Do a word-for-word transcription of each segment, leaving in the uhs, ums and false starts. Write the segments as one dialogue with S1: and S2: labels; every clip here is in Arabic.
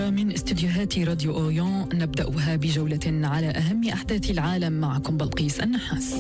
S1: من استديوهات راديو أوريون، نبدأها بجولة على أهم أحداث العالم. معكم بلقيس النحاس.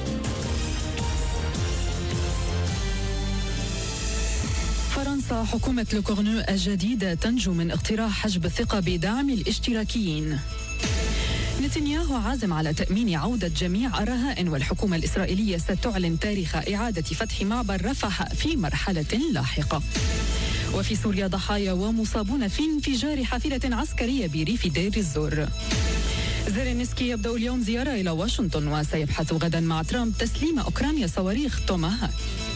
S1: فرنسا، حكومة لوكورنو الجديدة تنجو من اقتراح حجب الثقة بدعم الاشتراكيين. نتنياهو عازم على تأمين عودة جميع الرهائن، والحكومة الإسرائيلية ستعلن تاريخ إعادة فتح معبر رفح في مرحلة لاحقة. وفي سوريا ضحايا ومصابون في انفجار حافلة عسكرية بريف دير الزور. زيلينسكي يبدأ اليوم زيارة إلى واشنطن، وسيبحث غدا مع ترامب تسليم أوكرانيا صواريخ توماهاك.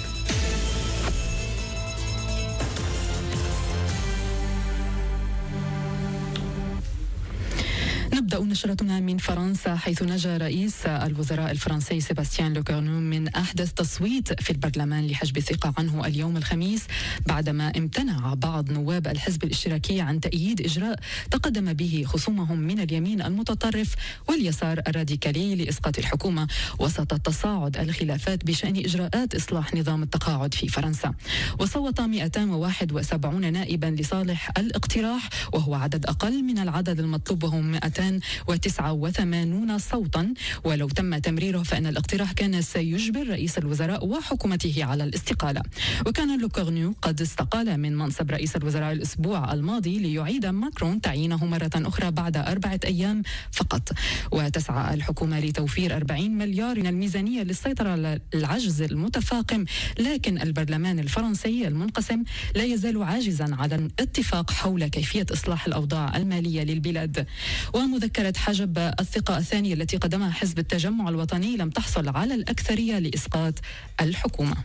S1: نبدأ نشرتنا من فرنسا، حيث نجا رئيس الوزراء الفرنسي سيباستيان لوكورنو من أحدث تصويت في البرلمان لحجب الثقة عنه اليوم الخميس، بعدما امتنع بعض نواب الحزب الاشتراكي عن تأييد إجراء تقدم به خصومهم من اليمين المتطرف واليسار الراديكالي لإسقاط الحكومة وسط تصاعد الخلافات بشأن إجراءات إصلاح نظام التقاعد في فرنسا. وصوت مئتين وواحد وسبعين نائبا لصالح الاقتراح، وهو عدد أقل من العدد المطلوب وهم مئتين وتسعة وثمانين صوتا. ولو تم تمريره فإن الاقتراح كان سيجبر رئيس الوزراء وحكومته على الاستقالة. وكان لوكورنو قد استقال من منصب رئيس الوزراء الأسبوع الماضي ليعيد ماكرون تعيينه مرة أخرى بعد أربعة أيام فقط. وتسعى الحكومة لتوفير أربعين مليار من الميزانية للسيطرة على العجز المتفاقم، لكن البرلمان الفرنسي المنقسم لا يزال عاجزا على الاتفاق حول كيفية إصلاح الأوضاع المالية للبلاد. ومذكرة حجب الثقة الثانية التي قدمها حزب التجمع الوطني لم تحصل على الأكثرية لإسقاط الحكومة.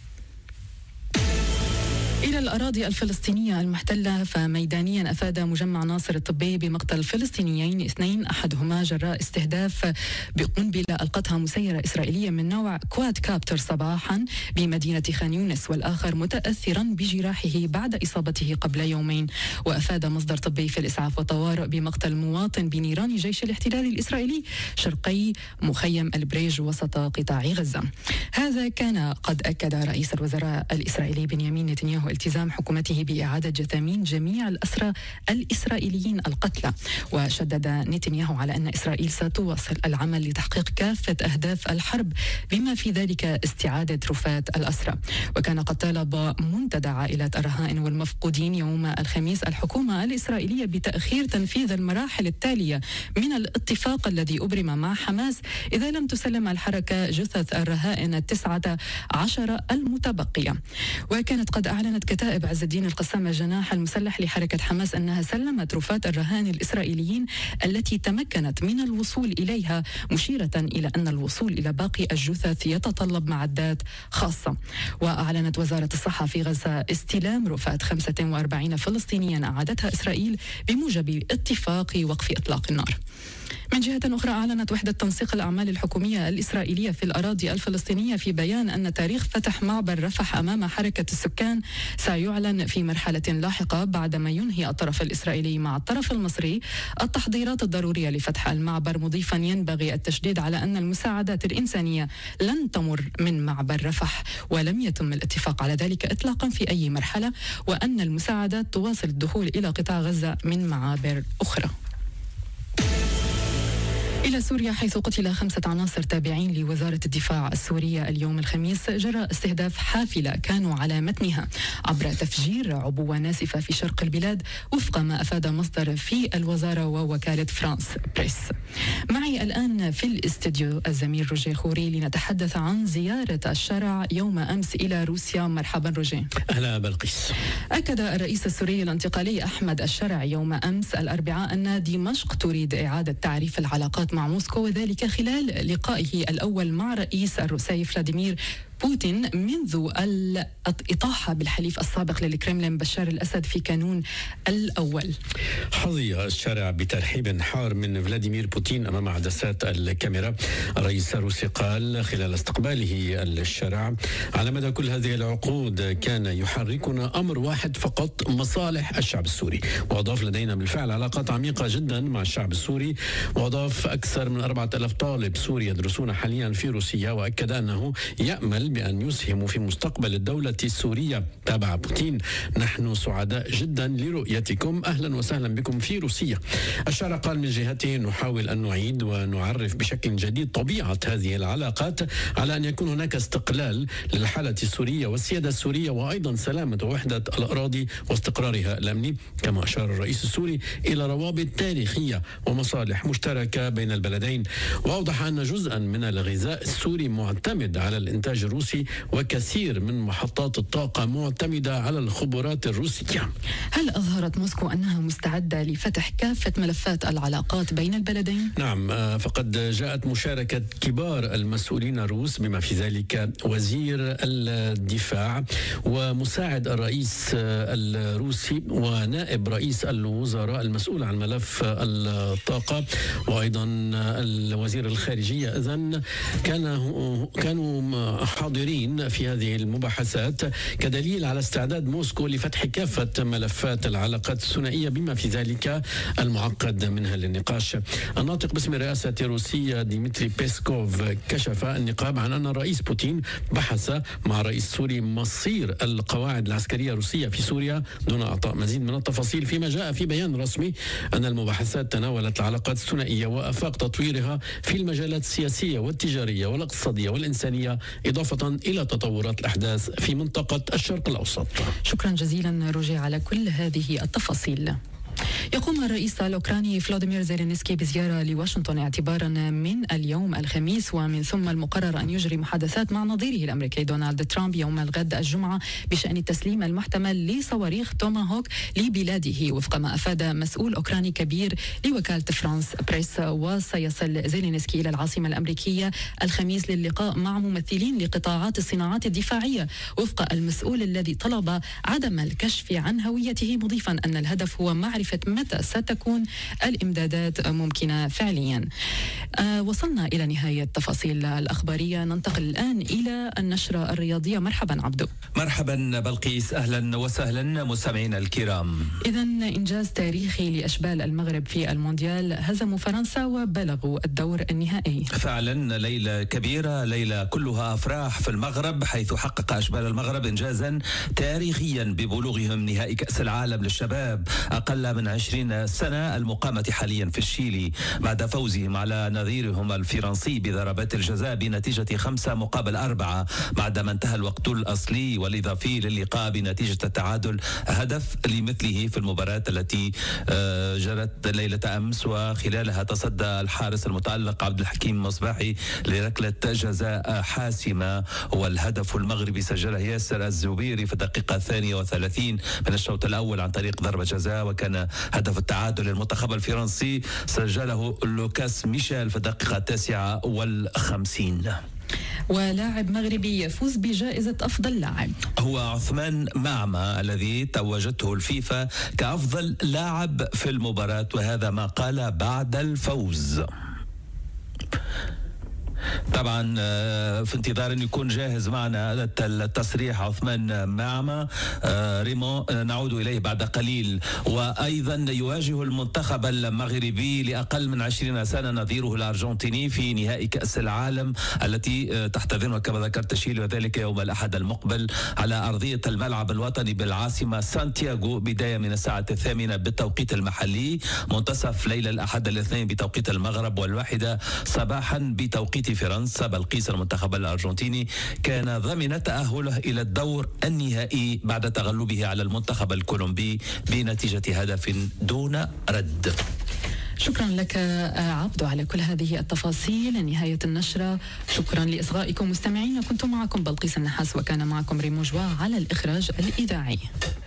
S1: إلى الأراضي الفلسطينية المحتلة، فميدانيا أفاد مجمع ناصر الطبي بمقتل فلسطينيين اثنين، أحدهما جراء استهداف بقنبلة ألقتها مسيرة إسرائيلية من نوع كواد كابتر صباحا بمدينة خان يونس، والآخر متأثرا بجراحه بعد إصابته قبل يومين. وأفاد مصدر طبي في الإسعاف والطوارئ بمقتل مواطن بنيران جيش الاحتلال الإسرائيلي شرقي مخيم البريج وسط قطاع غزة. هذا كان قد أكد رئيس الوزراء الإسرائيلي بنيامين نتنياهو التزام حكومته بإعادة جثامين جميع الأسرى الإسرائيليين القتلى. وشدد نتنياهو على أن إسرائيل ستواصل العمل لتحقيق كافة أهداف الحرب بما في ذلك استعادة رفات الأسرى. وكان قد طالب منتدى عائلات الرهائن والمفقودين يوم الخميس الحكومة الإسرائيلية بتأخير تنفيذ المراحل التالية من الاتفاق الذي أبرم مع حماس إذا لم تسلم الحركة جثث الرهائن التسعة عشر المتبقية. وكانت قد أعلنت كتائب عز الدين القسام الجناح المسلح لحركة حماس أنها سلمت رفات الرهائن الإسرائيليين التي تمكنت من الوصول إليها، مشيرة إلى أن الوصول إلى باقي الجثث يتطلب معدات خاصة. وأعلنت وزارة الصحة في غزة استلام رفات خمسة وأربعين فلسطينيا أعادتها إسرائيل بموجب اتفاق وقف إطلاق النار. من جهة أخرى، أعلنت وحدة تنسيق الأعمال الحكومية الإسرائيلية في الأراضي الفلسطينية في بيان أن تاريخ فتح معبر رفح أمام حركة السكان سيعلن في مرحلة لاحقة بعدما ينهي الطرف الإسرائيلي مع الطرف المصري التحضيرات الضرورية لفتح المعبر، مضيفا ينبغي التشديد على أن المساعدات الإنسانية لن تمر من معبر رفح، ولم يتم الاتفاق على ذلك إطلاقا في أي مرحلة، وأن المساعدات تواصل الدخول إلى قطاع غزة من معابر أخرى. إلى سوريا، حيث قتل خمسة عناصر تابعين لوزارة الدفاع السورية اليوم الخميس جراء استهداف حافلة كانوا على متنها عبر تفجير عبوة ناسفة في شرق البلاد، وفق ما أفاد مصدر في الوزارة ووكالة فرانس بريس. معي الآن في الاستديو الزميل روجيه خوري لنتحدث عن زيارة الشرع يوم أمس إلى روسيا. مرحبا روجيه.
S2: أهلا بلقيس.
S1: أكد الرئيس السوري الانتقالي أحمد الشرع يوم أمس الأربعاء أن دمشق تريد إعادة تعريف العلاقات مع موسكو، وذلك خلال لقائه الأول مع رئيس الروسي فلاديمير بوتين منذ الإطاحة بالحليف السابق للكرملين بشار الأسد في كانون الأول.
S2: حظي الشارع بترحيب حار من فلاديمير بوتين أمام عدسات الكاميرا. الرئيس الروسي قال خلال استقباله الشارع: على مدى كل هذه العقود كان يحركنا أمر واحد فقط، مصالح الشعب السوري. وأضاف: لدينا بالفعل علاقات عميقة جدا مع الشعب السوري. وأضاف: أكثر من أربعة آلاف طالب سوري يدرسون حاليا في روسيا. وأكد أنه يأمل الأمل بأن يسهموا في مستقبل الدولة السورية. تابع بوتين: نحن سعداء جدا لرؤيتكم، أهلا وسهلا بكم في روسيا. الشارع قال من جهته: نحاول أن نعيد ونعرف بشكل جديد طبيعة هذه العلاقات على أن يكون هناك استقلال للحالة السورية والسيادة السورية، وأيضا سلامة ووحدة الأراضي واستقرارها الأمني. كما أشار الرئيس السوري إلى روابط تاريخية ومصالح مشتركة بين البلدين، وأوضح أن جزءا من الغذاء السوري معتمد على الإنتاج الروسي، وكثير من محطات الطاقة معتمدة على الخبرات الروسية.
S1: هل أظهرت موسكو أنها مستعدة لفتح كافة ملفات العلاقات بين البلدين؟
S2: نعم، فقد جاءت مشاركة كبار المسؤولين الروس بما في ذلك وزير الدفاع ومساعد الرئيس الروسي ونائب رئيس الوزراء المسؤول عن ملف الطاقة، وأيضا الوزير الخارجية. إذن كان كانوا حاضرين في هذه المباحثات كدليل على استعداد موسكو لفتح كافة ملفات العلاقات الثنائية بما في ذلك المعقد منها للنقاش. الناطق باسم الرئاسة الروسية ديمتري بيسكوف كشف النقاب عن أن الرئيس بوتين بحث مع رئيس سوري مصير القواعد العسكرية الروسية في سوريا دون إعطاء مزيد من التفاصيل، فيما جاء في بيان رسمي أن المباحثات تناولت العلاقات الثنائية وآفاق تطويرها في المجالات السياسية والتجارية والاقتصادية والإنسانية، إضافة إلى تطورات الأحداث في منطقة الشرق الأوسط.
S1: شكرا جزيلا روجي على كل هذه التفاصيل. يقوم الرئيس الأوكراني فلاديمير زيلينسكي بزيارة لواشنطن اعتبارا من اليوم الخميس، ومن ثم المقرر أن يجري محادثات مع نظيره الأمريكي دونالد ترامب يوم الغد الجمعة بشأن التسليم المحتمل لصواريخ توماهوك لبلاده، وفق ما أفاد مسؤول أوكراني كبير لوكالة فرانس بريس. وسيصل زيلينسكي إلى العاصمة الأمريكية الخميس للقاء مع ممثلين لقطاعات الصناعات الدفاعية، وفق المسؤول الذي طلب عدم الكشف عن هويته، مضيفا أن الهدف هو معرفة متى ستكون الإمدادات ممكنة فعليا. آه وصلنا إلى نهاية التفاصيل الأخبارية، ننتقل الآن إلى النشرة الرياضية. مرحبا عبدو.
S3: مرحبا بلقيس، أهلا وسهلا مستمعينا الكرام.
S1: إذن إنجاز تاريخي لأشبال المغرب في المونديال، هزموا فرنسا وبلغوا الدور النهائي.
S3: فعلا ليلة كبيرة، ليلة كلها أفراح في المغرب، حيث حقق أشبال المغرب إنجازا تاريخيا ببلوغهم نهائي كأس العالم للشباب أقل من عشرين سنة المقامة حاليا في الشيلي، بعد فوزهم على نظيرهم الفرنسي بضربات الجزاء بنتيجة خمسة مقابل أربعة، بعدما انتهى الوقت الأصلي والإضافي للقاء بنتيجة التعادل، هدف لمثله في المباراة التي جرت ليلة أمس، وخلالها تصدى الحارس المتألق عبد الحكيم مصباحي لركلة جزاء حاسمة، والهدف المغربي سجله ياسر الزبيري في الدقيقة الثانية وثلاثين من الشوط الأول عن طريق ضربة جزاء، وكان هدف التعادل للمنتخب الفرنسي سجله لوكاس ميشيل في الدقيقة التاسعة والخمسين.
S1: ولاعب مغربي يفوز بجائزة أفضل لاعب
S3: هو عثمان معمة الذي توجته الفيفا كأفضل لاعب في المباراة، وهذا ما قال بعد الفوز. طبعا في انتظار أن يكون جاهز معنا التصريح عثمان معمة. ريمون نعود إليه بعد قليل. وأيضا يواجه المنتخب المغربي لأقل من عشرين سنة نظيره الأرجنتيني في نهائي كأس العالم التي تحتضنها كما ذكرت شيلي، وذلك يوم الأحد المقبل على أرضية الملعب الوطني بالعاصمة سانتياغو، بداية من الساعة الثامنة بالتوقيت المحلي، منتصف ليلة الأحد الاثنين بتوقيت المغرب، والواحدة صباحا بتوقيت فرنسا. بلقيس المنتخب الأرجنتيني كان ضمن تأهله إلى الدور النهائي بعد تغلبه على المنتخب الكولومبي بنتيجة هدف دون رد.
S1: شكرا لك عبدو على كل هذه التفاصيل. نهاية النشرة، شكرا لإصغائكم مستمعين، كنت معكم بلقيس النحاس، وكان معكم ريمو جوا على الإخراج الإذاعي.